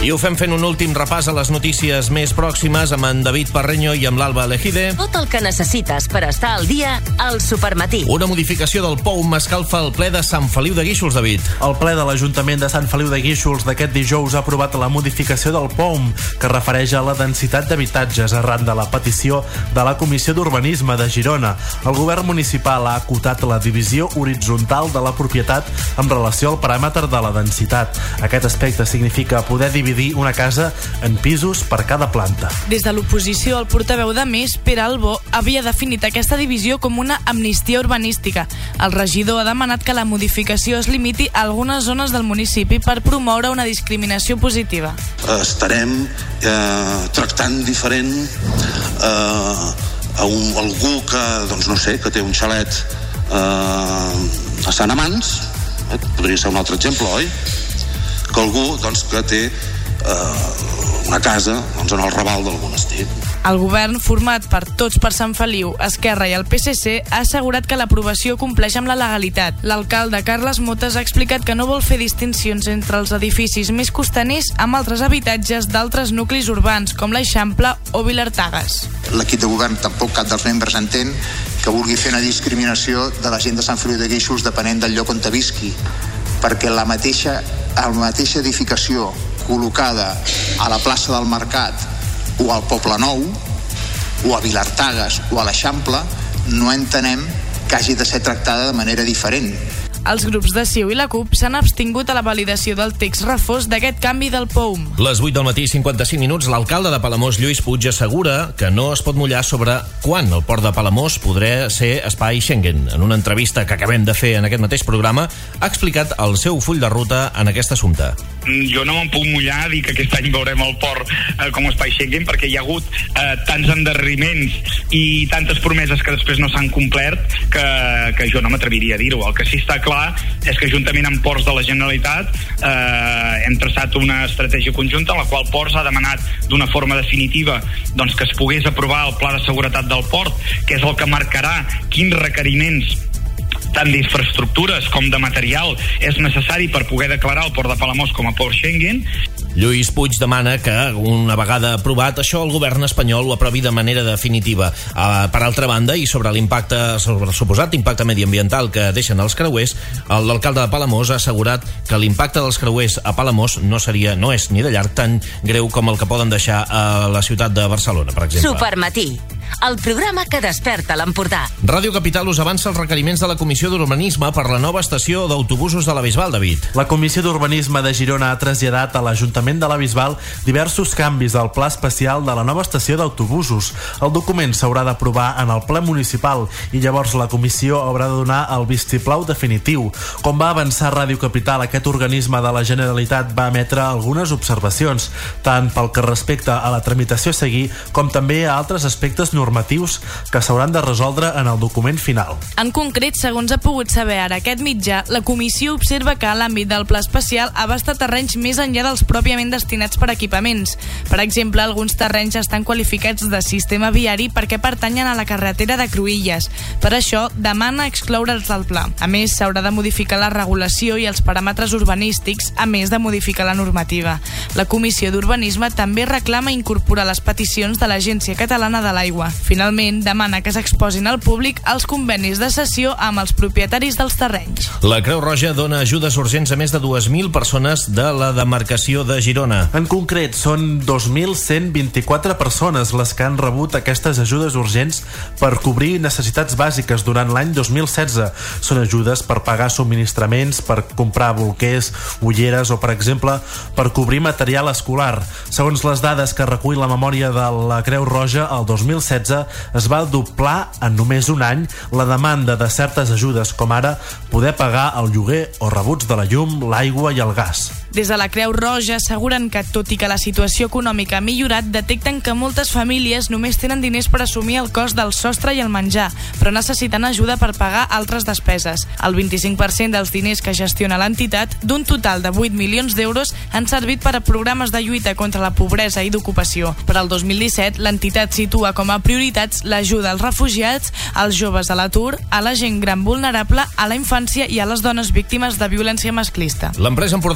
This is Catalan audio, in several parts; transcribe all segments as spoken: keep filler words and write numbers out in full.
I ho fem fent un últim repàs a les notícies més pròximes amb en David Parreño i amb l'Alba Alejide. Tot el que necessites per estar al dia al Supermatí. Una modificació del P O U M escalfa el ple de Sant Feliu de Guíxols, David. El ple de l'Ajuntament de Sant Feliu de Guíxols d'aquest dijous ha aprovat la modificació del P O U M, que refereix a la densitat d'habitatges arran de la petició de la Comissió d'Urbanisme de Girona. El govern municipal ha acotat la divisió horitzontal de la propietat en relació al paràmetre de la densitat. Aquest aspecte significa poder dividir una casa en pisos per cada planta. Des de l'oposició, el portaveu de Més, Pere Albó, havia definit aquesta divisió com una amnistia urbanística. El regidor ha demanat que la modificació es limiti a algunes zones del municipi per promoure una discriminació positiva. Estarem eh, tractant diferent eh, a un, algú que, doncs no sé, que té un xalet eh, a Sant Amants, eh, podria ser un altre exemple, oi? Que algú doncs, que té eh, una casa doncs, en el Raval del Monestir. El govern, format per Tots per Sant Feliu, Esquerra i el P S C, ha assegurat que l'aprovació compleix amb la legalitat. L'alcalde Carles Motes ha explicat que no vol fer distincions entre els edificis més costaners amb altres habitatges d'altres nuclis urbans, com l'Eixample o Vilartagas. L'equip de govern, tampoc cap dels membres entén que vulgui fer una discriminació de la gent de Sant Feliu de Guíxols depenent del lloc on te visqui, perquè la mateixa, la mateixa edificació col·locada a la plaça del Mercat o al Poble Nou o a Vilartagas o a l'Eixample no entenem que hagi de ser tractada de manera diferent. Els grups de C I U i la CUP s'han abstingut a la validació del text refós d'aquest canvi del P O U M. Les vuit del matí, cinquanta-cinc minuts, l'alcalde de Palamós, Lluís Puig, assegura que no es pot mullar sobre quan el port de Palamós podrà ser espai Schengen. En una entrevista que acabem de fer en aquest mateix programa, ha explicat el seu full de ruta en aquest assumpte. Jo no me'n puc mullar a dir que aquest any veurem el port eh, com a espai Schengen, perquè hi ha hagut eh, tants endarreriments i tantes promeses que després no s'han complert que, que jo no m'atreviria a dir-ho. El que sí està clar és que juntament amb Ports de la Generalitat eh, hem traçat una estratègia conjunta en la qual Ports ha demanat d'una forma definitiva doncs, que es pogués aprovar el pla de seguretat del port, que és el que marcarà quins requeriments tant d'infraestructures com de material és necessari per poder declarar el port de Palamós com a port Schengen. Lluís Puig demana que, una vegada aprovat, això el govern espanyol ho aprovi de manera definitiva. Uh, per altra banda, i sobre l'impacte, sobre el suposat impacte mediambiental que deixen els creuers, l'alcalde de Palamós ha assegurat que l'impacte dels creuers a Palamós no seria, no és ni de llarg tan greu com el que poden deixar a la ciutat de Barcelona, per exemple. Supermatí, el programa que desperta l'Empordà. Ràdio Capital us avança els requeriments de la Comissió d'Urbanisme per la nova estació d'autobusos de la Bisbal, David. La Comissió d'Urbanisme de Girona ha traslladat a l'Ajuntament de la Bisbal diversos canvis al pla especial de la nova estació d'autobusos. El document s'haurà d'aprovar en el ple municipal i llavors la comissió haurà de donar el vistiplau definitiu. Com va avançar Ràdio Capital, aquest organisme de la Generalitat va emetre algunes observacions, tant pel que respecta a la tramitació a seguir com també a altres aspectes normatius que s'hauran de resoldre en el document final. En concret, segons ha pogut saber ara aquest mitjà, la comissió observa que l'àmbit del pla especial abasta terrenys més enllà dels pròpiament destinats per equipaments. Per exemple, alguns terrenys estan qualificats de sistema viari perquè pertanyen a la carretera de Cruïlles. Per això, demana excloure'ls del pla. A més, s'haurà de modificar la regulació i els paràmetres urbanístics, a més de modificar la normativa. La Comissió d'Urbanisme també reclama incorporar les peticions de l'Agència Catalana de l'Aigua. Finalment, demana que s'exposin al públic els convenis de cessió amb els propietaris dels terrenys. La Creu Roja dona ajudes urgents a més de dues mil persones de la demarcació de Girona. En concret, són dos mil cent vint-i-quatre persones les que han rebut aquestes ajudes urgents per cobrir necessitats bàsiques durant l'any dos mil setze. Són ajudes per pagar subministraments, per comprar bolquers, ulleres o, per exemple, per cobrir material escolar. Segons les dades que recull la memòria de la Creu Roja, el dos mil setze es va doblar en només un any la demanda de certes ajudes, com ara poder pagar el lloguer o rebuts de la llum, l'aigua i el gas. Des de la Creu Roja asseguren que, tot i que la situació econòmica ha millorat, detecten que moltes famílies només tenen diners per assumir el cost del sostre i el menjar, però necessiten ajuda per pagar altres despeses. El vint-i-cinc per cent dels diners que gestiona l'entitat, d'un total de vuit milions d'euros, han servit per a programes de lluita contra la pobresa i d'ocupació. Per al dos mil disset, l'entitat situa com a prioritats l'ajuda als refugiats, als joves a l'atur, a la gent gran vulnerable, a la infància i a les dones víctimes de violència masclista. L'empresa empordanesa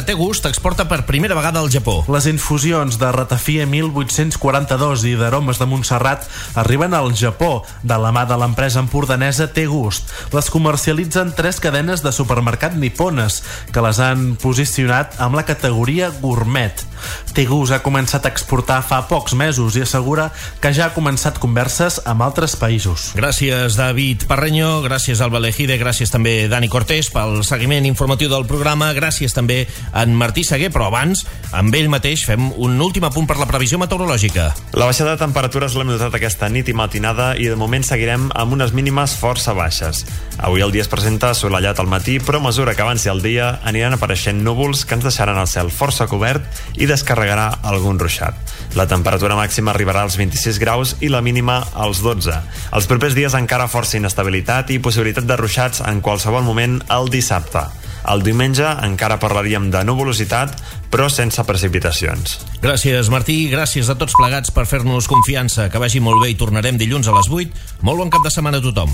Té Gust exporta per primera vegada al Japó. Les infusions de ratafia mil vuit-cents quaranta-dos i d'aromes de Montserrat arriben al Japó de la mà de l'empresa empordanesa Té Gust. Les comercialitzen tres cadenes de supermercat nipones que les han posicionat amb la categoria gourmet. Té Gust ha començat a exportar fa pocs mesos i assegura que ja ha començat converses amb altres països. Gràcies, David Parreño, gràcies, Alba Lejide, gràcies també, Dani Cortés, pel seguiment informatiu del programa, gràcies també a en Martí Seguer, però abans, amb ell mateix, fem un últim apunt per la previsió meteorològica. La baixada de temperatures l'hem notat aquesta nit i matinada i de moment seguirem amb unes mínimes força baixes. Avui el dia es presenta assolellat al matí, però a mesura que avanci el dia aniran apareixent núvols que ens deixaran el cel força cobert i descarregarà algun ruixat. La temperatura màxima arribarà als vint-i-sis graus i la mínima als dotze. Els propers dies encara força inestabilitat i possibilitat de ruixats en qualsevol moment el dissabte. El diumenge encara parlaríem de nuvolositat, però sense precipitacions. Gràcies, Martí, gràcies a tots plegats per fer-nos confiança. Que vagi molt bé i tornarem dilluns a les vuit. Molt bon cap de setmana a tothom.